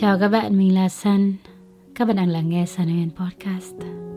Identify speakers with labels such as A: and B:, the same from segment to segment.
A: Chào các bạn, mình là Sun. Các bạn đang lắng nghe Sun Huyền Podcast.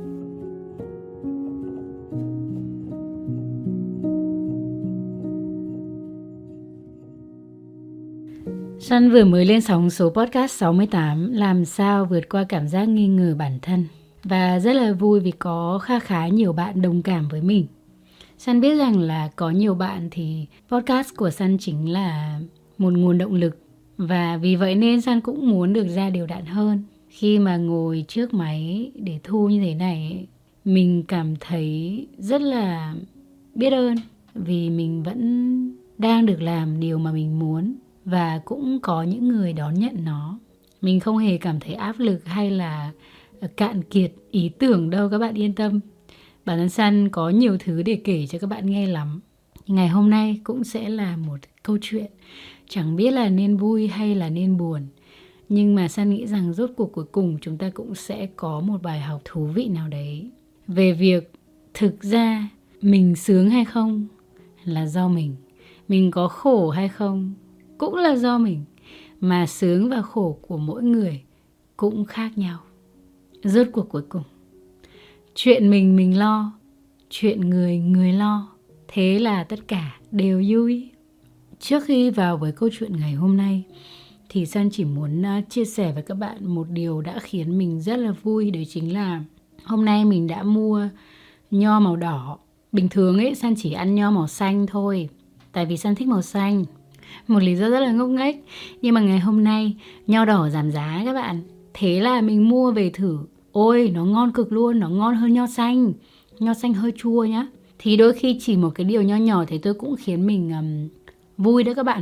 A: Sun vừa mới lên sóng số podcast 68 Làm sao vượt qua cảm giác nghi ngờ bản thân. Và rất là vui vì có khá nhiều bạn đồng cảm với mình. Sun biết rằng là có nhiều bạn thì podcast của Sun chính là một nguồn động lực. Và vì vậy nên Sun cũng muốn được ra đều đặn hơn. Khi mà ngồi trước máy để thu như thế này, mình cảm thấy rất là biết ơn vì mình vẫn đang được làm điều mà mình muốn và cũng có những người đón nhận nó. Mình không hề cảm thấy áp lực hay là cạn kiệt ý tưởng đâu, các bạn yên tâm. Bản thân Sun có nhiều thứ để kể cho các bạn nghe lắm. Ngày hôm nay cũng sẽ là một câu chuyện, chẳng biết là nên vui hay là nên buồn. Nhưng mà Sun nghĩ rằng rốt cuộc cuối cùng chúng ta cũng sẽ có một bài học thú vị nào đấy về việc thực ra mình sướng hay không là do mình có khổ hay không cũng là do mình, mà sướng và khổ của mỗi người cũng khác nhau. Rốt cuộc cuối cùng, chuyện mình lo, chuyện người lo, thế là tất cả đều vui. Trước khi vào với câu chuyện ngày hôm nay thì Sun chỉ muốn chia sẻ với các bạn một điều đã khiến mình rất là vui. Đấy chính là hôm nay mình đã mua nho màu đỏ. Bình thường ấy Sun chỉ ăn nho màu xanh thôi, tại vì Sun thích màu xanh. Một lý do rất là ngốc nghếch. Nhưng mà ngày hôm nay nho đỏ giảm giá các bạn. Thế là mình mua về thử. Ôi nó ngon cực luôn, nó ngon hơn nho xanh. Nho xanh hơi chua nhá. Thì đôi khi chỉ một cái điều nho nhỏ thế tôi cũng khiến mình vui đó các bạn.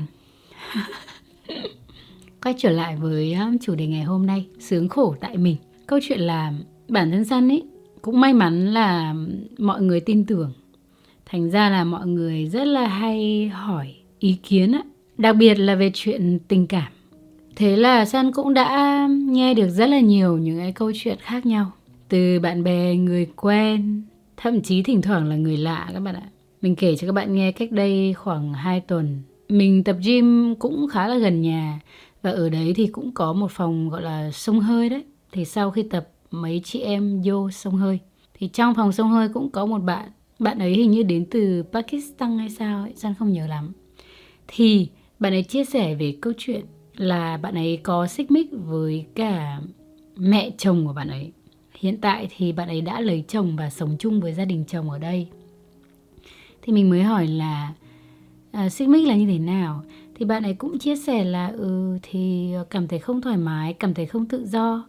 A: Quay trở lại với chủ đề ngày hôm nay, sướng khổ tại mình. Câu chuyện là bản thân Sun ấy cũng may mắn là mọi người tin tưởng. Thành ra là mọi người rất là hay hỏi ý kiến á, đặc biệt là về chuyện tình cảm. Thế là Sun cũng đã nghe được rất là nhiều những cái câu chuyện khác nhau, từ bạn bè, người quen, thậm chí thỉnh thoảng là người lạ các bạn ạ. Mình kể cho các bạn nghe, cách đây khoảng 2 tuần, mình tập gym cũng khá là gần nhà. Và ở đấy thì cũng có một phòng gọi là xông hơi đấy. Thì sau khi tập, mấy chị em vô xông hơi. Thì trong phòng xông hơi cũng có một bạn. Bạn ấy hình như đến từ Pakistan hay sao ấy, Sun không nhớ lắm. Thì bạn ấy chia sẻ về câu chuyện là bạn ấy có xích mích với cả mẹ chồng của bạn ấy. Hiện tại thì bạn ấy đã lấy chồng và sống chung với gia đình chồng ở đây. Thì mình mới hỏi là xích mích là như thế nào. Thì bạn ấy cũng chia sẻ là thì cảm thấy không thoải mái, cảm thấy không tự do.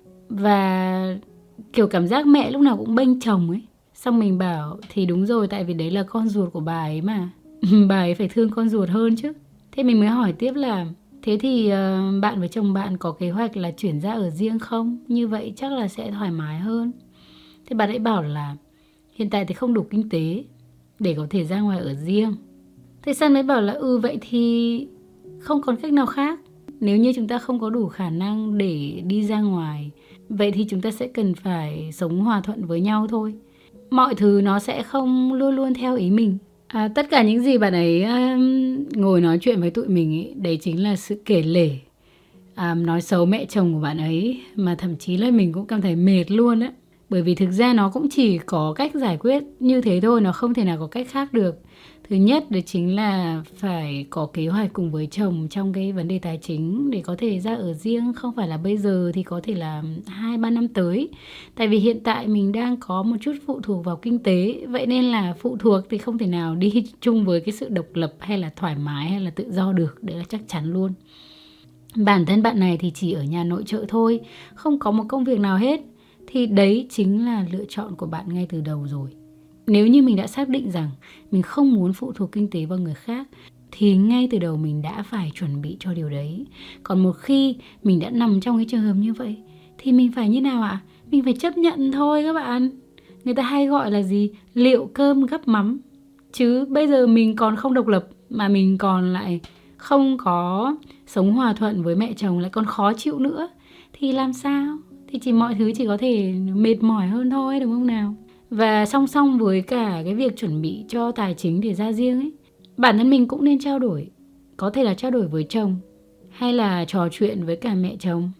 A: Và kiểu cảm giác mẹ lúc nào cũng bênh chồng ấy. Xong mình bảo thì đúng rồi, tại vì đấy là con ruột của bà ấy mà. Bà ấy phải thương con ruột hơn chứ. Thế mình mới hỏi tiếp là thế thì bạn với chồng bạn có kế hoạch là chuyển ra ở riêng không? Như vậy chắc là sẽ thoải mái hơn. Thế bạn ấy bảo là hiện tại thì không đủ kinh tế để có thể ra ngoài ở riêng. Thế Sun mới bảo là vậy thì không còn cách nào khác. Nếu như chúng ta không có đủ khả năng để đi ra ngoài, vậy thì chúng ta sẽ cần phải sống hòa thuận với nhau thôi. Mọi thứ nó sẽ không luôn luôn theo ý mình. Tất cả những gì bạn ấy ngồi nói chuyện với tụi mình ấy, đấy chính là sự kể lể, nói xấu mẹ chồng của bạn ấy. Mà thậm chí là mình cũng cảm thấy mệt luôn á. Bởi vì thực ra nó cũng chỉ có cách giải quyết như thế thôi, nó không thể nào có cách khác được. Thứ nhất đó chính là phải có kế hoạch cùng với chồng trong cái vấn đề tài chính để có thể ra ở riêng. Không phải là bây giờ thì có thể là 2-3 năm tới. Tại vì hiện tại mình đang có một chút phụ thuộc vào kinh tế. Vậy nên là phụ thuộc thì không thể nào đi chung với cái sự độc lập hay là thoải mái hay là tự do được. Đấy là chắc chắn luôn. Bản thân bạn này thì chỉ ở nhà nội trợ thôi, không có một công việc nào hết. Thì đấy chính là lựa chọn của bạn ngay từ đầu rồi. Nếu như mình đã xác định rằng mình không muốn phụ thuộc kinh tế vào người khác, thì ngay từ đầu mình đã phải chuẩn bị cho điều đấy. Còn một khi mình đã nằm trong cái trường hợp như vậy, thì mình phải như nào ạ? Mình phải chấp nhận thôi các bạn. Người ta hay gọi là gì? Liệu cơm gắp mắm. Chứ bây giờ mình còn không độc lập, mà mình còn lại không có sống hòa thuận với mẹ chồng, lại còn khó chịu nữa, thì làm sao? Thì mọi thứ chỉ có thể mệt mỏi hơn thôi, đúng không nào? Và song song với cả cái việc chuẩn bị cho tài chính để ra riêng ấy, bản thân mình cũng nên trao đổi. Có thể là trao đổi với chồng, hay là trò chuyện với cả mẹ chồng.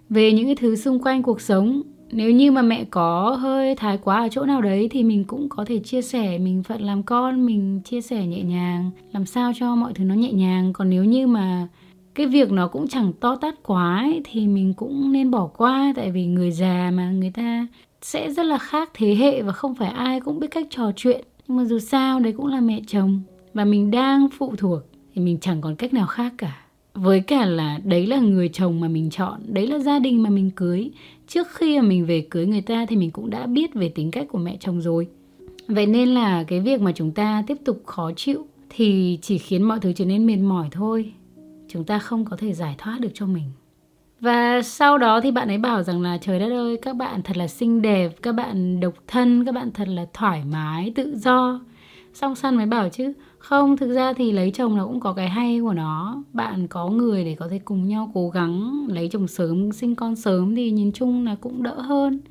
A: về những cái thứ xung quanh cuộc sống. Nếu như mà mẹ có hơi thái quá ở chỗ nào đấy thì mình cũng có thể chia sẻ, mình phận làm con, mình chia sẻ nhẹ nhàng, làm sao cho mọi thứ nó nhẹ nhàng. Còn nếu như mà cái việc nó cũng chẳng to tát quá ấy, thì mình cũng nên bỏ qua. Tại vì người già mà, người ta sẽ rất là khác thế hệ và không phải ai cũng biết cách trò chuyện. Nhưng mà dù sao đấy cũng là mẹ chồng và mình đang phụ thuộc thì mình chẳng còn cách nào khác cả. Với cả là đấy là người chồng mà mình chọn, đấy là gia đình mà mình cưới. Trước khi mà mình về cưới người ta thì mình cũng đã biết về tính cách của mẹ chồng rồi. Vậy nên là cái việc mà chúng ta tiếp tục khó chịu thì chỉ khiến mọi thứ trở nên mệt mỏi thôi. Chúng ta không có thể giải thoát được cho mình. Và sau đó thì bạn ấy bảo rằng là trời đất ơi, các bạn thật là xinh đẹp, các bạn độc thân, các bạn thật là thoải mái, tự do. Xong Sun mới bảo chứ không, thực ra thì lấy chồng nó cũng có cái hay của nó. Bạn có người để có thể cùng nhau cố gắng lấy chồng sớm, sinh con sớm thì nhìn chung là cũng đỡ hơn.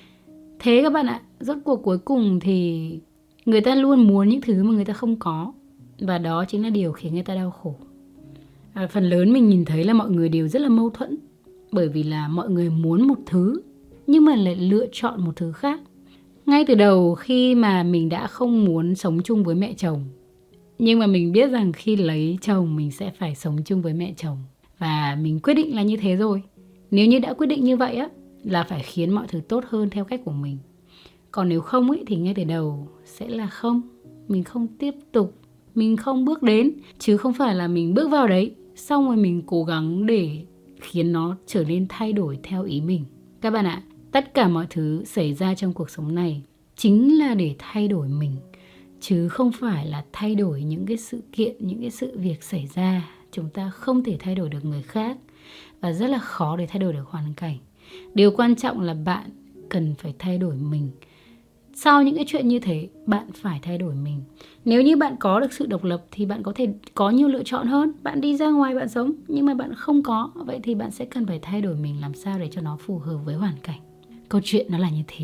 A: Thế các bạn ạ, rốt cuộc cuối cùng thì người ta luôn muốn những thứ mà người ta không có. Và đó chính là điều khiến người ta đau khổ. Phần lớn mình nhìn thấy là mọi người đều rất là mâu thuẫn. Bởi vì là mọi người muốn một thứ nhưng mà lại lựa chọn một thứ khác. Ngay từ đầu khi mà mình đã không muốn sống chung với mẹ chồng, nhưng mà mình biết rằng khi lấy chồng mình sẽ phải sống chung với mẹ chồng. Và mình quyết định là như thế rồi. Nếu như đã quyết định như vậy á, là phải khiến mọi thứ tốt hơn theo cách của mình. Còn nếu không ấy, thì ngay từ đầu sẽ là không. Mình không tiếp tục, mình không bước đến. Chứ không phải là mình bước vào đấy, xong rồi mình cố gắng để khiến nó trở nên thay đổi theo ý mình. Các bạn ạ, tất cả mọi thứ xảy ra trong cuộc sống này chính là để thay đổi mình, chứ không phải là thay đổi những cái sự kiện, những cái sự việc xảy ra. Chúng ta không thể thay đổi được người khác và rất là khó để thay đổi được hoàn cảnh. Điều quan trọng là bạn cần phải thay đổi mình. Sau những cái chuyện như thế, bạn phải thay đổi mình. Nếu như bạn có được sự độc lập thì bạn có thể có nhiều lựa chọn hơn. Bạn đi ra ngoài bạn sống, nhưng mà bạn không có, vậy thì bạn sẽ cần phải thay đổi mình làm sao để cho nó phù hợp với hoàn cảnh. Câu chuyện nó là như thế.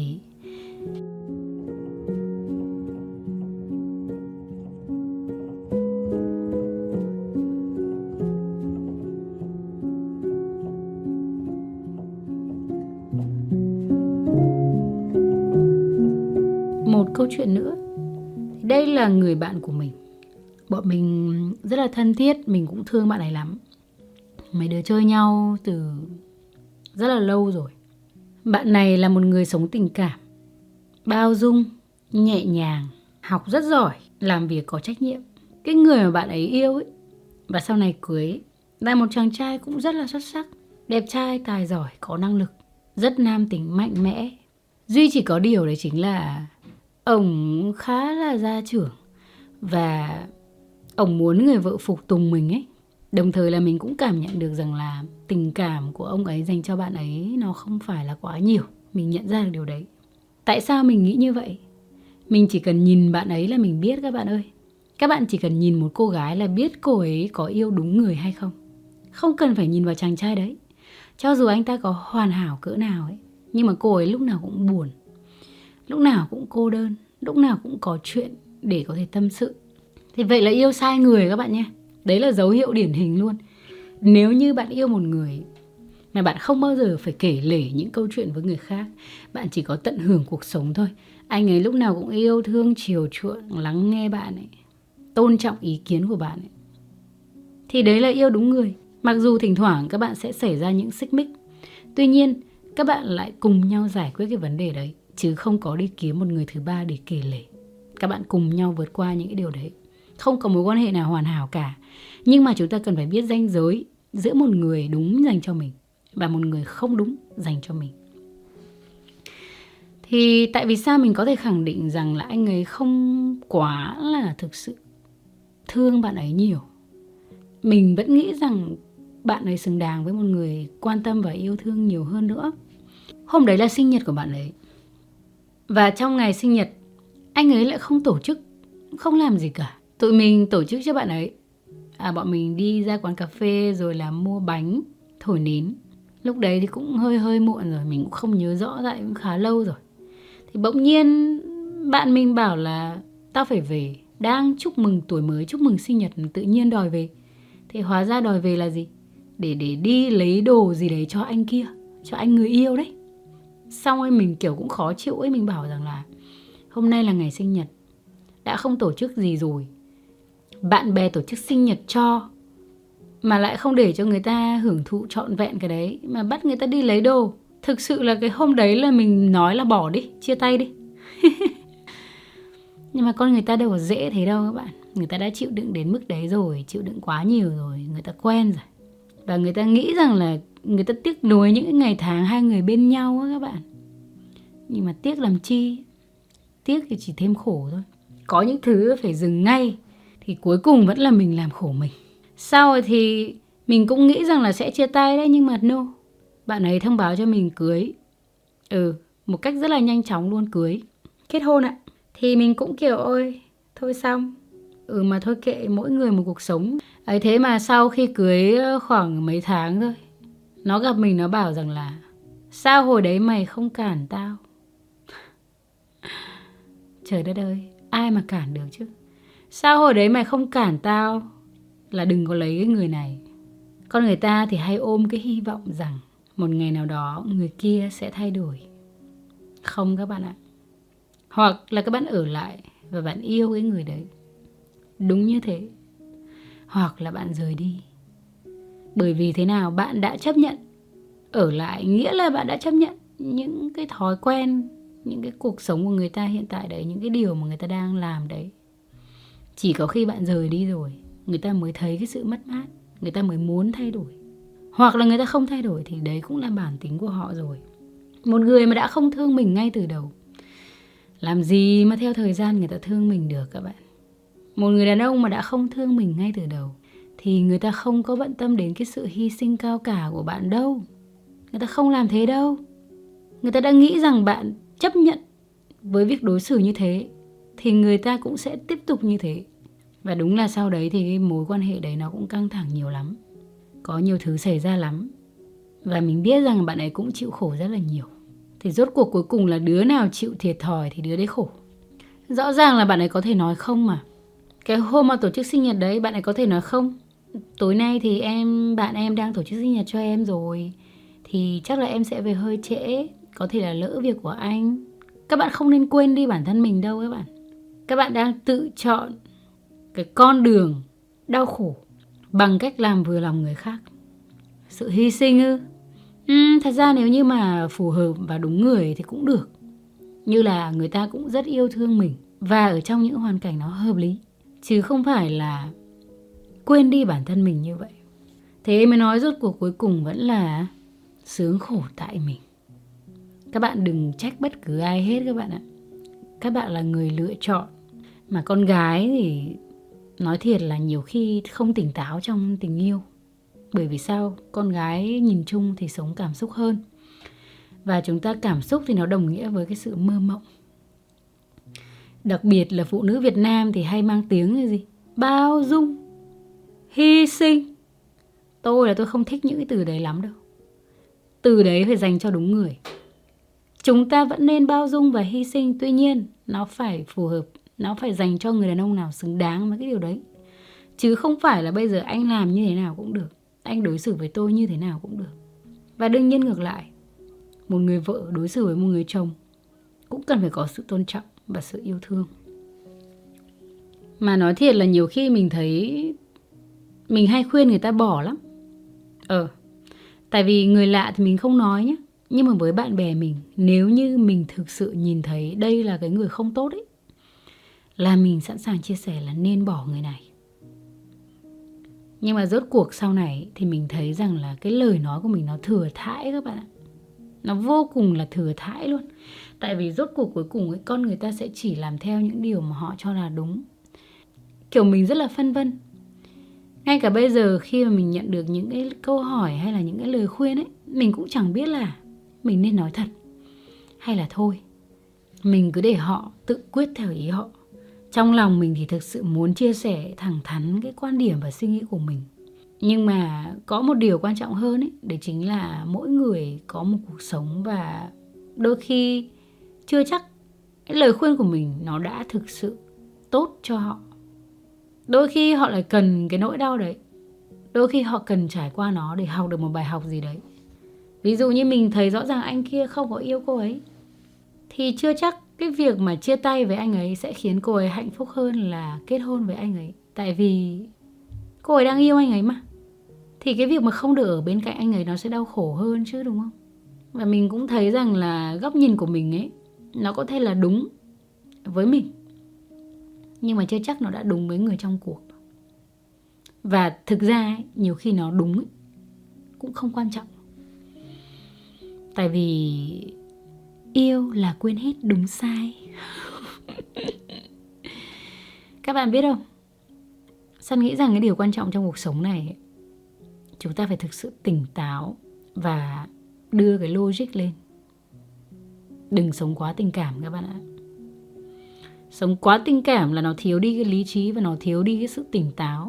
A: Một câu chuyện nữa. Đây là người bạn của mình. Bọn mình rất là thân thiết, mình cũng thương bạn ấy lắm. Mấy đứa chơi nhau từ rất là lâu rồi. Bạn này là một người sống tình cảm, bao dung, nhẹ nhàng, học rất giỏi, làm việc có trách nhiệm. Cái người mà bạn ấy yêu ấy, và sau này cưới ấy, là một chàng trai cũng rất là xuất sắc. Đẹp trai, tài giỏi, có năng lực, rất nam tính, mạnh mẽ. Duy chỉ có điều đấy chính là ông khá là gia trưởng và ông muốn người vợ phục tùng mình ấy. Đồng thời là mình cũng cảm nhận được rằng là tình cảm của ông ấy dành cho bạn ấy nó không phải là quá nhiều. Mình nhận ra được điều đấy. Tại sao mình nghĩ như vậy? Mình chỉ cần nhìn bạn ấy là mình biết các bạn ơi. Các bạn chỉ cần nhìn một cô gái là biết cô ấy có yêu đúng người hay không. Không cần phải nhìn vào chàng trai đấy. Cho dù anh ta có hoàn hảo cỡ nào ấy, nhưng mà cô ấy lúc nào cũng buồn, lúc nào cũng cô đơn, lúc nào cũng có chuyện để có thể tâm sự. Thì vậy là yêu sai người các bạn nhé. Đấy là dấu hiệu điển hình luôn. Nếu như bạn yêu một người mà bạn không bao giờ phải kể lể những câu chuyện với người khác, bạn chỉ có tận hưởng cuộc sống thôi. Anh ấy lúc nào cũng yêu thương, chiều chuộng, lắng nghe bạn ấy, tôn trọng ý kiến của bạn ấy, thì đấy là yêu đúng người. Mặc dù thỉnh thoảng các bạn sẽ xảy ra những xích mích, tuy nhiên các bạn lại cùng nhau giải quyết cái vấn đề đấy, chứ không có đi kiếm một người thứ ba để kể lể. Các bạn cùng nhau vượt qua những cái điều đấy. Không có mối quan hệ nào hoàn hảo cả, nhưng mà chúng ta cần phải biết ranh giới giữa một người đúng dành cho mình và một người không đúng dành cho mình. Thì tại vì sao mình có thể khẳng định rằng là anh ấy không quá là thực sự thương bạn ấy nhiều. Mình vẫn nghĩ rằng bạn ấy xứng đáng với một người quan tâm và yêu thương nhiều hơn nữa. Hôm đấy là sinh nhật của bạn ấy, và trong ngày sinh nhật anh ấy lại không tổ chức, không làm gì cả. Tụi mình tổ chức cho bạn ấy. Bọn mình đi ra quán cà phê rồi là mua bánh, thổi nến. Lúc đấy thì cũng hơi muộn rồi, mình cũng không nhớ rõ, tại cũng khá lâu rồi. Thì bỗng nhiên bạn mình bảo là tao phải về, đang chúc mừng tuổi mới, chúc mừng sinh nhật, tự nhiên đòi về. Thì hóa ra đòi về là gì? Để đi lấy đồ gì đấy cho anh kia, cho anh người yêu đấy. Xong rồi mình kiểu cũng khó chịu ấy, mình bảo rằng là hôm nay là ngày sinh nhật, đã không tổ chức gì rồi, bạn bè tổ chức sinh nhật cho, mà lại không để cho người ta hưởng thụ trọn vẹn cái đấy, mà bắt người ta đi lấy đồ. Thực sự là cái hôm đấy là mình nói là bỏ đi, chia tay đi. Nhưng mà con người ta đâu có dễ thế đâu các bạn. Người ta đã chịu đựng đến mức đấy rồi, chịu đựng quá nhiều rồi, người ta quen rồi. Và người ta nghĩ rằng là người ta tiếc nuối những ngày tháng hai người bên nhau á các bạn. Nhưng mà tiếc làm chi? Tiếc thì chỉ thêm khổ thôi. Có những thứ phải dừng ngay thì cuối cùng vẫn là mình làm khổ mình. Sau rồi thì mình cũng nghĩ rằng là sẽ chia tay đấy, nhưng mà no. Bạn ấy thông báo cho mình cưới. Một cách rất là nhanh chóng luôn, cưới, kết hôn ạ. Thì mình cũng kiểu ôi, thôi xong. Mà thôi kệ, mỗi người một cuộc sống. Ấy thế mà sau khi cưới khoảng mấy tháng thôi, nó gặp mình nó bảo rằng là sao hồi đấy mày không cản tao? Trời đất ơi, ai mà cản được chứ? Sao hồi đấy mày không cản tao là đừng có lấy cái người này? Con người ta thì hay ôm cái hy vọng rằng một ngày nào đó người kia sẽ thay đổi. Không các bạn ạ. Hoặc là các bạn ở lại và bạn yêu cái người đấy. Đúng như thế. Hoặc là bạn rời đi. Bởi vì thế nào, bạn đã chấp nhận ở lại, nghĩa là bạn đã chấp nhận những cái thói quen, những cái cuộc sống của người ta hiện tại đấy, những cái điều mà người ta đang làm đấy. Chỉ có khi bạn rời đi rồi, người ta mới thấy cái sự mất mát, người ta mới muốn thay đổi. Hoặc là người ta không thay đổi thì đấy cũng là bản tính của họ rồi. Một người mà đã không thương mình ngay từ đầu, làm gì mà theo thời gian người ta thương mình được các bạn. Một người đàn ông mà đã không thương mình ngay từ đầu thì người ta không có bận tâm đến cái sự hy sinh cao cả của bạn đâu. Người ta không làm thế đâu. Người ta đã nghĩ rằng bạn chấp nhận với việc đối xử như thế thì người ta cũng sẽ tiếp tục như thế. Và đúng là sau đấy thì cái mối quan hệ đấy nó cũng căng thẳng nhiều lắm. Có nhiều thứ xảy ra lắm. Và mình biết rằng bạn ấy cũng chịu khổ rất là nhiều. Thì rốt cuộc cuối cùng là đứa nào chịu thiệt thòi thì đứa đấy khổ. Rõ ràng là bạn ấy có thể nói không mà. Cái hôm mà tổ chức sinh nhật đấy, bạn ấy có thể nói không. Tối nay thì bạn em đang tổ chức sinh nhật cho em rồi, thì chắc là em sẽ về hơi trễ, có thể là lỡ việc của anh. Các bạn không nên quên đi bản thân mình đâu các bạn. Các bạn đang tự chọn cái con đường đau khổ bằng cách làm vừa lòng người khác. Sự hy sinh ư? Thật ra nếu như mà phù hợp và đúng người thì cũng được. Như là người ta cũng rất yêu thương mình và ở trong những hoàn cảnh nó hợp lý, chứ không phải là quên đi bản thân mình như vậy. Thế mới nói rốt cuộc cuối cùng vẫn là sướng khổ tại mình. Các bạn đừng trách bất cứ ai hết các bạn ạ. Các bạn là người lựa chọn. Mà con gái thì nói thiệt là nhiều khi không tỉnh táo trong tình yêu. Bởi vì sao? Con gái nhìn chung thì sống cảm xúc hơn. Và chúng ta cảm xúc thì nó đồng nghĩa với cái sự mơ mộng. Đặc biệt là phụ nữ Việt Nam thì hay mang tiếng là gì? Bao dung, hy sinh. Tôi không thích những cái từ đấy lắm đâu. Từ đấy phải dành cho đúng người. Chúng ta vẫn nên bao dung và hy sinh. Tuy nhiên nó phải phù hợp. Nó phải dành cho người đàn ông nào xứng đáng với cái điều đấy. Chứ không phải là bây giờ anh làm như thế nào cũng được, anh đối xử với tôi như thế nào cũng được. Và đương nhiên ngược lại, một người vợ đối xử với một người chồng cũng cần phải có sự tôn trọng và sự yêu thương. Mà nói thiệt là nhiều khi mình thấy mình hay khuyên người ta bỏ lắm. Tại vì người lạ thì mình không nói nhé. Nhưng mà với bạn bè mình, nếu như mình thực sự nhìn thấy đây là cái người không tốt ấy, là mình sẵn sàng chia sẻ là nên bỏ người này. Nhưng mà rốt cuộc sau này thì mình thấy rằng là cái lời nói của mình nó thừa thãi các bạn ạ. Nó vô cùng là thừa thãi luôn. Tại vì rốt cuộc cuối cùng ấy, con người ta sẽ chỉ làm theo những điều mà họ cho là đúng. Kiểu mình rất là phân vân. Ngay cả bây giờ khi mà mình nhận được những cái câu hỏi hay là những cái lời khuyên ấy, mình cũng chẳng biết là mình nên nói thật hay là thôi. Mình cứ để họ tự quyết theo ý họ. Trong lòng mình thì thực sự muốn chia sẻ thẳng thắn cái quan điểm và suy nghĩ của mình. Nhưng mà có một điều quan trọng hơn ấy, đấy chính là mỗi người có một cuộc sống và đôi khi chưa chắc cái lời khuyên của mình nó đã thực sự tốt cho họ. Đôi khi họ lại cần cái nỗi đau đấy. Đôi khi họ cần trải qua nó để học được một bài học gì đấy. Ví dụ như mình thấy rõ ràng anh kia không có yêu cô ấy, thì chưa chắc cái việc mà chia tay với anh ấy sẽ khiến cô ấy hạnh phúc hơn là kết hôn với anh ấy. Tại vì cô ấy đang yêu anh ấy mà. Thì cái việc mà không được ở bên cạnh anh ấy nó sẽ đau khổ hơn chứ, đúng không? Và mình cũng thấy rằng là góc nhìn của mình ấy, nó có thể là đúng với mình, nhưng mà chưa chắc nó đã đúng với người trong cuộc. Và thực ra ấy, nhiều khi nó đúng ấy, cũng không quan trọng. Tại vì yêu là quên hết đúng sai. Các bạn biết không? San nghĩ rằng cái điều quan trọng trong cuộc sống này, chúng ta phải thực sự tỉnh táo và đưa cái logic lên. Đừng sống quá tình cảm các bạn ạ. Sống quá tình cảm là nó thiếu đi cái lý trí và nó thiếu đi cái sự tỉnh táo.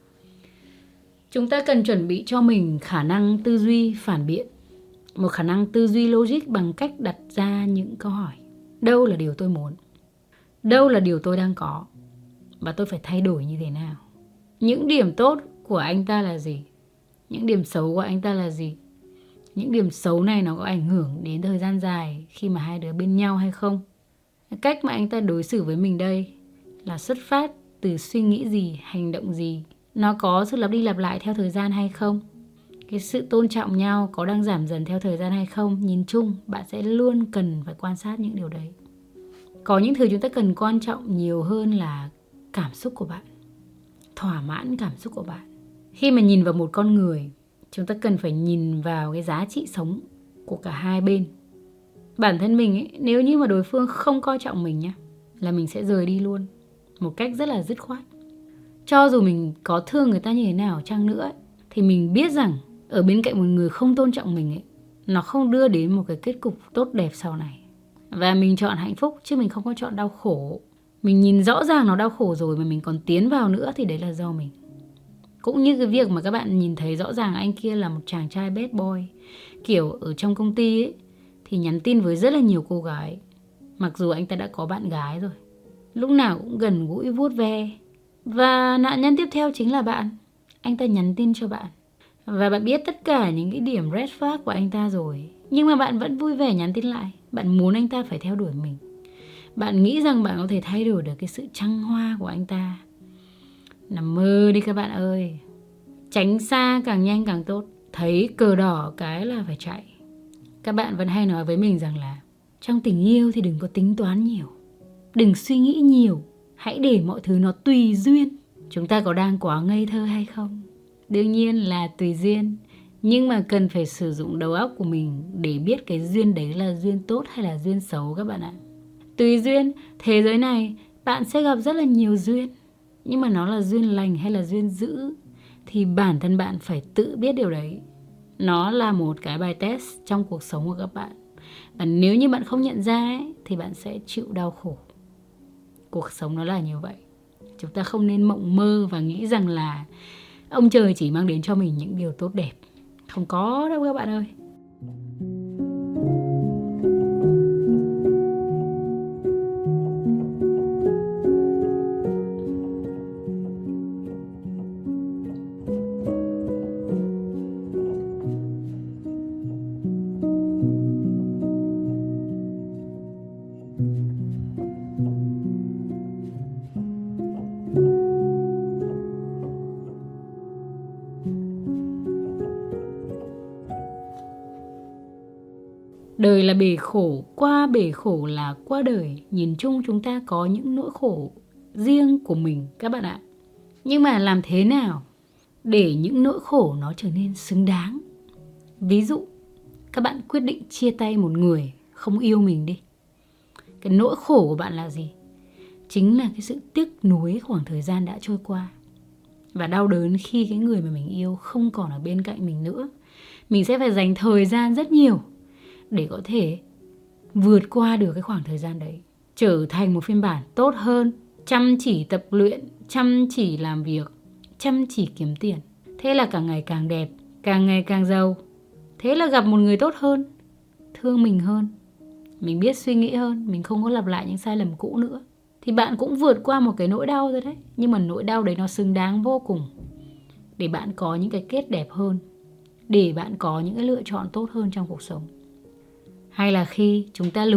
A: Chúng ta cần chuẩn bị cho mình khả năng tư duy phản biện, một khả năng tư duy logic bằng cách đặt ra những câu hỏi. Đâu là điều tôi muốn? Đâu là điều tôi đang có? Và tôi phải thay đổi như thế nào? Những điểm tốt của anh ta là gì? Những điểm xấu của anh ta là gì? Những điểm xấu này nó có ảnh hưởng đến thời gian dài khi mà hai đứa bên nhau hay không? Cách mà anh ta đối xử với mình đây là xuất phát từ suy nghĩ gì, hành động gì? Nó có sự lặp đi lặp lại theo thời gian hay không? Cái sự tôn trọng nhau có đang giảm dần theo thời gian hay không? Nhìn chung, bạn sẽ luôn cần phải quan sát những điều đấy. Có những thứ chúng ta cần quan trọng nhiều hơn là cảm xúc của bạn. Thỏa mãn cảm xúc của bạn. Khi mà nhìn vào một con người, chúng ta cần phải nhìn vào cái giá trị sống của cả hai bên. Bản thân mình ấy, nếu như mà đối phương không coi trọng mình nhá, là mình sẽ rời đi luôn, một cách rất là dứt khoát. Cho dù mình có thương người ta như thế nào chăng nữa ấy, thì mình biết rằng ở bên cạnh một người không tôn trọng mình ấy, nó không đưa đến một cái kết cục tốt đẹp sau này. Và mình chọn hạnh phúc chứ mình không có chọn đau khổ. Mình nhìn rõ ràng nó đau khổ rồi mà mình còn tiến vào nữa thì đấy là do mình. Cũng như cái việc mà các bạn nhìn thấy rõ ràng anh kia là một chàng trai bad boy, kiểu ở trong công ty ấy, thì nhắn tin với rất là nhiều cô gái, mặc dù anh ta đã có bạn gái rồi. Lúc nào cũng gần gũi vuốt ve. Và nạn nhân tiếp theo chính là bạn. Anh ta nhắn tin cho bạn, và bạn biết tất cả những cái điểm red flag của anh ta rồi, nhưng mà bạn vẫn vui vẻ nhắn tin lại. Bạn muốn anh ta phải theo đuổi mình. Bạn nghĩ rằng bạn có thể thay đổi được cái sự trăng hoa của anh ta. Nằm mơ đi các bạn ơi. Tránh xa càng nhanh càng tốt. Thấy cờ đỏ cái là phải chạy. Các bạn vẫn hay nói với mình rằng là trong tình yêu thì đừng có tính toán nhiều, đừng suy nghĩ nhiều, hãy để mọi thứ nó tùy duyên. Chúng ta có đang quá ngây thơ hay không? Đương nhiên là tùy duyên, nhưng mà cần phải sử dụng đầu óc của mình để biết cái duyên đấy là duyên tốt hay là duyên xấu các bạn ạ. Tùy duyên, thế giới này bạn sẽ gặp rất là nhiều duyên, nhưng mà nó là duyên lành hay là duyên dữ thì bản thân bạn phải tự biết điều đấy. Nó là một cái bài test trong cuộc sống của các bạn. Và nếu như bạn không nhận ra ấy, thì bạn sẽ chịu đau khổ. Cuộc sống nó là như vậy. Chúng ta không nên mộng mơ và nghĩ rằng là ông trời chỉ mang đến cho mình những điều tốt đẹp. Không có đâu các bạn ơi. Đời là bể khổ, qua bể khổ là qua đời. Nhìn chung chúng ta có những nỗi khổ riêng của mình các bạn ạ. Nhưng mà làm thế nào để những nỗi khổ nó trở nên xứng đáng? Ví dụ, các bạn quyết định chia tay một người không yêu mình đi. Cái nỗi khổ của bạn là gì? Chính là cái sự tiếc nuối khoảng thời gian đã trôi qua. Và đau đớn khi cái người mà mình yêu không còn ở bên cạnh mình nữa. Mình sẽ phải dành thời gian rất nhiều để có thể vượt qua được cái khoảng thời gian đấy, trở thành một phiên bản tốt hơn, chăm chỉ tập luyện, chăm chỉ làm việc, chăm chỉ kiếm tiền. Thế là càng ngày càng đẹp, càng ngày càng giàu. Thế là gặp một người tốt hơn, thương mình hơn, mình biết suy nghĩ hơn, mình không có lặp lại những sai lầm cũ nữa. Thì bạn cũng vượt qua một cái nỗi đau rồi đấy. Nhưng mà nỗi đau đấy nó xứng đáng vô cùng để bạn có những cái kết đẹp hơn, để bạn có những cái lựa chọn tốt hơn trong cuộc sống. Hay là khi chúng ta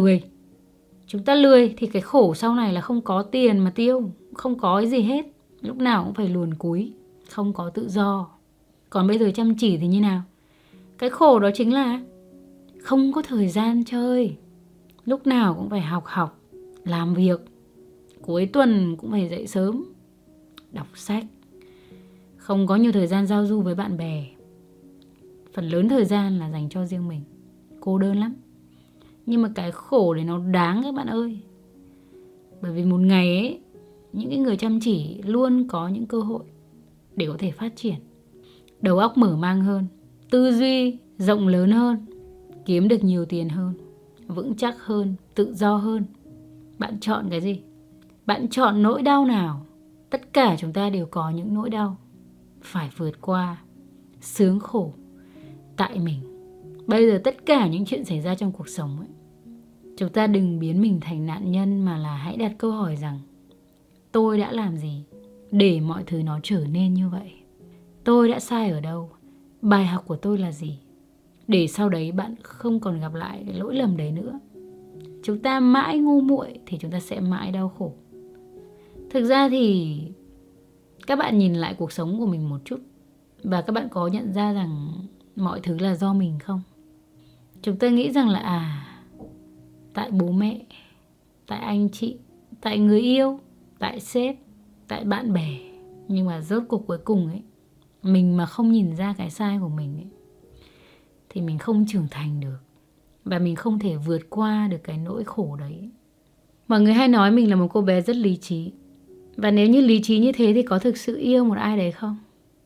A: lười thì cái khổ sau này là không có tiền mà tiêu, không có cái gì hết, lúc nào cũng phải luồn cúi, không có tự do. Còn bây giờ chăm chỉ thì như nào? Cái khổ đó chính là không có thời gian chơi, lúc nào cũng phải học, làm việc, cuối tuần cũng phải dậy sớm, đọc sách, không có nhiều thời gian giao du với bạn bè. Phần lớn thời gian là dành cho riêng mình, cô đơn lắm. Nhưng mà cái khổ đấy nó đáng các bạn ơi. Bởi vì một ngày ấy, những cái người chăm chỉ luôn có những cơ hội để có thể phát triển, đầu óc mở mang hơn, tư duy rộng lớn hơn, kiếm được nhiều tiền hơn, vững chắc hơn, tự do hơn. Bạn chọn cái gì? Bạn chọn nỗi đau nào? Tất cả chúng ta đều có những nỗi đau phải vượt qua, sướng khổ tại mình. Bây giờ tất cả những chuyện xảy ra trong cuộc sống ấy, chúng ta đừng biến mình thành nạn nhân, mà là hãy đặt câu hỏi rằng tôi đã làm gì để mọi thứ nó trở nên như vậy? Tôi đã sai ở đâu? Bài học của tôi là gì? Để sau đấy bạn không còn gặp lại cái lỗi lầm đấy nữa. Chúng ta mãi ngu muội thì chúng ta sẽ mãi đau khổ. Thực ra thì các bạn nhìn lại cuộc sống của mình một chút, và các bạn có nhận ra rằng mọi thứ là do mình không? Chúng ta nghĩ rằng là tại bố mẹ, tại anh chị, tại người yêu, tại sếp, tại bạn bè. Nhưng mà rốt cuộc cuối cùng ấy, mình mà không nhìn ra cái sai của mình ấy, thì mình không trưởng thành được, và mình không thể vượt qua được cái nỗi khổ đấy. Mọi người hay nói mình là một cô bé rất lý trí. Và nếu như lý trí như thế thì có thực sự yêu một ai đấy không?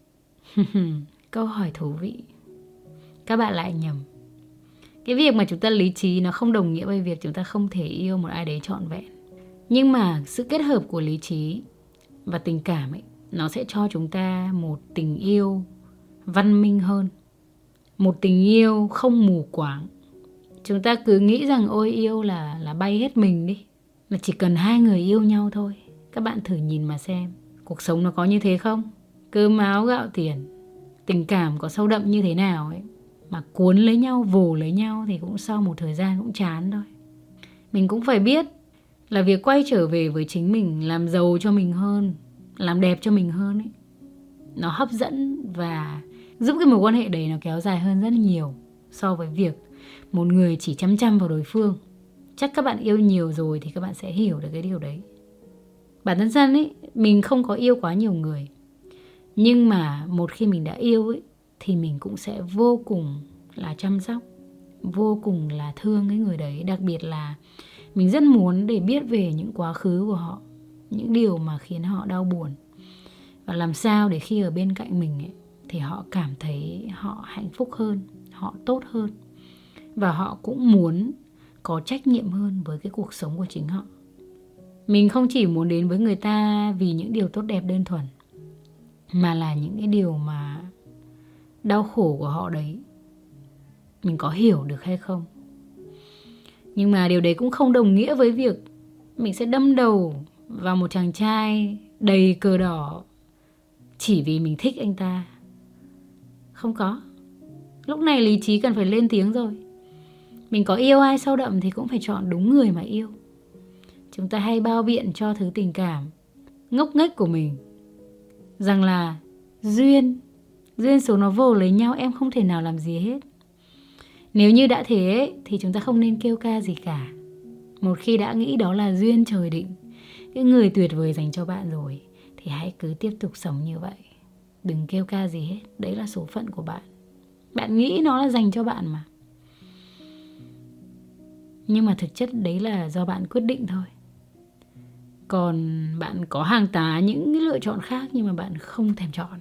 A: Câu hỏi thú vị. Các bạn lại nhầm. Cái việc mà chúng ta lý trí nó không đồng nghĩa với việc chúng ta không thể yêu một ai đấy trọn vẹn. Nhưng mà sự kết hợp của lý trí và tình cảm ấy, nó sẽ cho chúng ta một tình yêu văn minh hơn, một tình yêu không mù quáng. Chúng ta cứ nghĩ rằng ôi yêu là bay hết mình đi, là chỉ cần hai người yêu nhau thôi. Các bạn thử nhìn mà xem, cuộc sống nó có như thế không? Cơm áo gạo tiền, tình cảm có sâu đậm như thế nào ấy, mà cuốn lấy nhau, vồ lấy nhau thì cũng sau một thời gian cũng chán thôi. Mình cũng phải biết là việc quay trở về với chính mình, làm giàu cho mình hơn, làm đẹp cho mình hơn ấy, nó hấp dẫn và giúp cái mối quan hệ đấy nó kéo dài hơn rất nhiều so với việc một người chỉ chăm chăm vào đối phương. Chắc các bạn yêu nhiều rồi thì các bạn sẽ hiểu được cái điều đấy. Bản thân San ấy, mình không có yêu quá nhiều người, nhưng mà một khi mình đã yêu ấy, thì mình cũng sẽ vô cùng là chăm sóc, vô cùng là thương cái người đấy. Đặc biệt là mình rất muốn để biết về những quá khứ của họ, những điều mà khiến họ đau buồn, và làm sao để khi ở bên cạnh mình ấy, thì họ cảm thấy họ hạnh phúc hơn, họ tốt hơn, và họ cũng muốn có trách nhiệm hơn với cái cuộc sống của chính họ. Mình không chỉ muốn đến với người ta vì những điều tốt đẹp đơn thuần, mà là những cái điều mà đau khổ của họ đấy mình có hiểu được hay không. Nhưng mà điều đấy cũng không đồng nghĩa với việc mình sẽ đâm đầu vào một chàng trai đầy cờ đỏ chỉ vì mình thích anh ta. Không có. Lúc này lý trí cần phải lên tiếng rồi. Mình có yêu ai sâu đậm thì cũng phải chọn đúng người mà yêu. Chúng ta hay bao biện cho thứ tình cảm ngốc nghếch của mình rằng là duyên số nó vồ lấy nhau, em không thể nào làm gì hết. Nếu như đã thế thì chúng ta không nên kêu ca gì cả. Một khi đã nghĩ đó là duyên trời định, cái người tuyệt vời dành cho bạn rồi, thì hãy cứ tiếp tục sống như vậy. Đừng kêu ca gì hết. Đấy là số phận của bạn. Bạn nghĩ nó là dành cho bạn mà. Nhưng mà thực chất đấy là do bạn quyết định thôi. Còn bạn có hàng tá những lựa chọn khác, nhưng mà bạn không thèm chọn.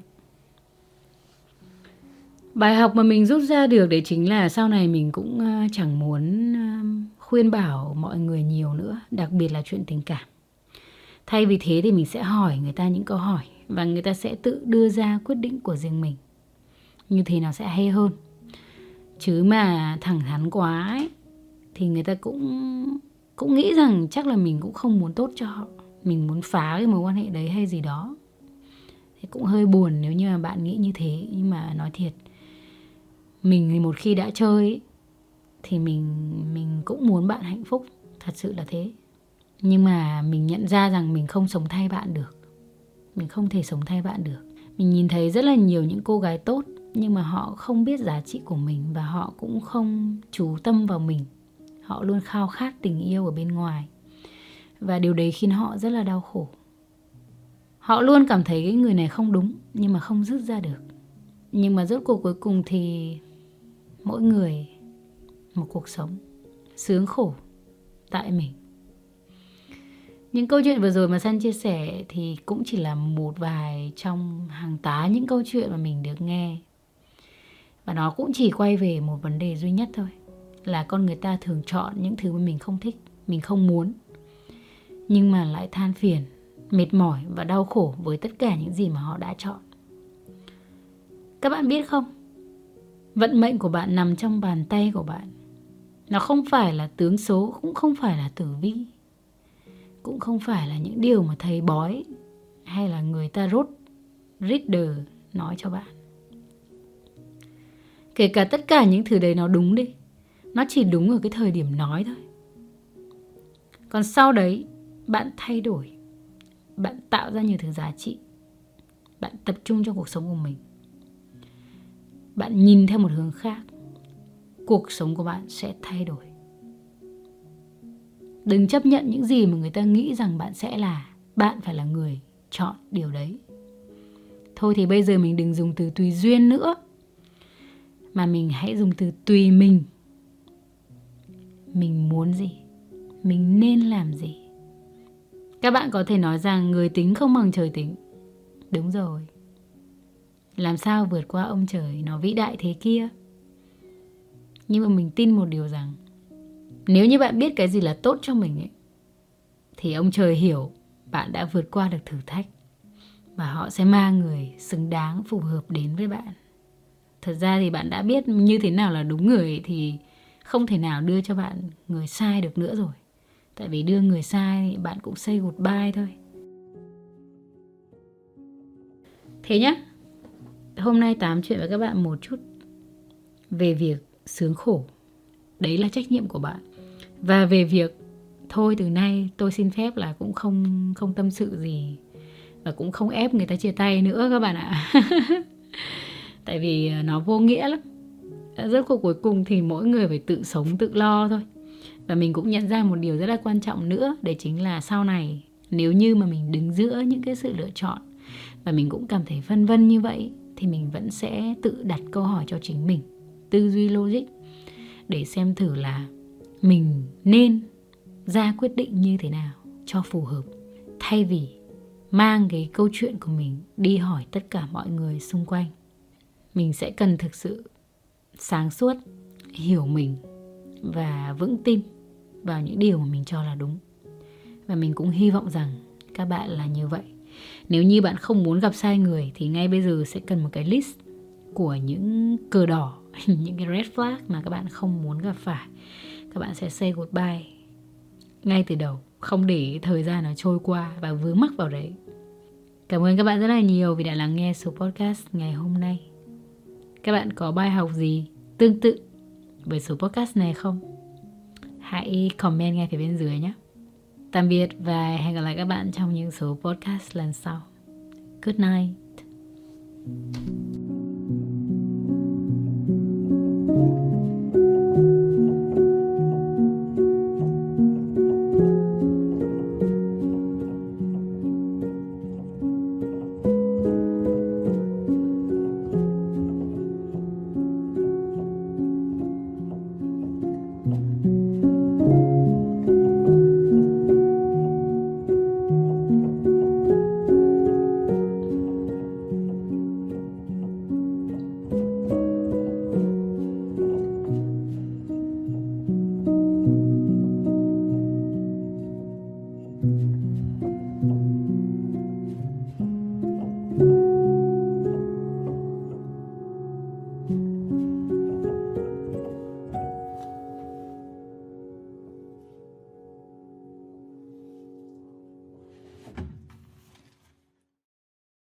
A: Bài học mà mình rút ra được đấy chính là sau này mình cũng chẳng muốn khuyên bảo mọi người nhiều nữa, đặc biệt là chuyện tình cảm. Thay vì thế thì mình sẽ hỏi người ta những câu hỏi, và người ta sẽ tự đưa ra quyết định của riêng mình. Như thế nào sẽ hay hơn. Chứ mà thẳng thắn quá ấy, thì người ta cũng nghĩ rằng chắc là mình cũng không muốn tốt cho họ, mình muốn phá cái mối quan hệ đấy hay gì đó. Thì cũng hơi buồn nếu như mà bạn nghĩ như thế. Nhưng mà nói thiệt, mình thì một khi đã chơi ấy, thì mình cũng muốn bạn hạnh phúc, thật sự là thế. Nhưng mà mình nhận ra rằng mình không sống thay bạn được. Mình không thể sống thay bạn được. Mình nhìn thấy rất là nhiều những cô gái tốt, nhưng mà họ không biết giá trị của mình và họ cũng không chú tâm vào mình. Họ luôn khao khát tình yêu ở bên ngoài. Và điều đấy khiến họ rất là đau khổ. Họ luôn cảm thấy cái người này không đúng, nhưng mà không dứt ra được. Nhưng mà rốt cuộc cuối cùng thì mỗi người một cuộc sống, sướng khổ tại mình. Những câu chuyện vừa rồi mà San chia sẻ thì cũng chỉ là một vài trong hàng tá những câu chuyện mà mình được nghe. Và nó cũng chỉ quay về một vấn đề duy nhất thôi, là con người ta thường chọn những thứ mà mình không thích, mình không muốn, nhưng mà lại than phiền, mệt mỏi và đau khổ với tất cả những gì mà họ đã chọn. Các bạn biết không? Vận mệnh của bạn nằm trong bàn tay của bạn. Nó không phải là tướng số, cũng không phải là tử vi, cũng không phải là những điều mà thầy bói hay là người tarot reader nói cho bạn. Kể cả tất cả những thứ đấy nó đúng đi, nó chỉ đúng ở cái thời điểm nói thôi. Còn sau đấy, bạn thay đổi, bạn tạo ra nhiều thứ giá trị, bạn tập trung trong cuộc sống của mình, bạn nhìn theo một hướng khác, cuộc sống của bạn sẽ thay đổi. Đừng chấp nhận những gì mà người ta nghĩ rằng bạn sẽ là. Bạn phải là người chọn điều đấy. Thôi thì bây giờ mình đừng dùng từ tùy duyên nữa, mà mình hãy dùng từ tùy mình. Mình muốn gì? Mình nên làm gì? Các bạn có thể nói rằng người tính không bằng trời tính. Đúng rồi. Làm sao vượt qua ông trời nó vĩ đại thế kia? Nhưng mà mình tin một điều rằng nếu như bạn biết cái gì là tốt cho mình ấy, thì ông trời hiểu bạn đã vượt qua được thử thách, và họ sẽ mang người xứng đáng phù hợp đến với bạn. Thật ra thì bạn đã biết như thế nào là đúng người ấy, thì không thể nào đưa cho bạn người sai được nữa rồi. Tại vì đưa người sai thì bạn cũng say goodbye thôi. Thế nhá, hôm nay tám chuyện với các bạn một chút về việc sướng khổ. Đấy là trách nhiệm của bạn. Và về việc thôi từ nay tôi xin phép là cũng không tâm sự gì, và cũng không ép người ta chia tay nữa các bạn ạ. Tại vì nó vô nghĩa lắm. Rốt cuộc cuối cùng thì mỗi người phải tự sống tự lo thôi. Và mình cũng nhận ra một điều rất là quan trọng nữa, đấy chính là sau này nếu như mà mình đứng giữa những cái sự lựa chọn và mình cũng cảm thấy phân vân như vậy, thì mình vẫn sẽ tự đặt câu hỏi cho chính mình, tư duy logic, để xem thử là mình nên ra quyết định như thế nào cho phù hợp, thay vì mang cái câu chuyện của mình đi hỏi tất cả mọi người xung quanh. Mình sẽ cần thực sự sáng suốt, hiểu mình và vững tin vào những điều mà mình cho là đúng. Và mình cũng hy vọng rằng các bạn là như vậy. Nếu như bạn không muốn gặp sai người thì ngay bây giờ sẽ cần một cái list của những cờ đỏ, những cái red flag mà các bạn không muốn gặp phải. Các bạn sẽ say goodbye ngay từ đầu, không để thời gian nó trôi qua và vướng mắc vào đấy. Cảm ơn các bạn rất là nhiều vì đã lắng nghe số podcast ngày hôm nay. Các bạn có bài học gì tương tự với số podcast này không? Hãy comment ngay phía bên dưới nhé. Tạm biệt và hẹn gặp lại các bạn trong những số podcast lần sau. Good night.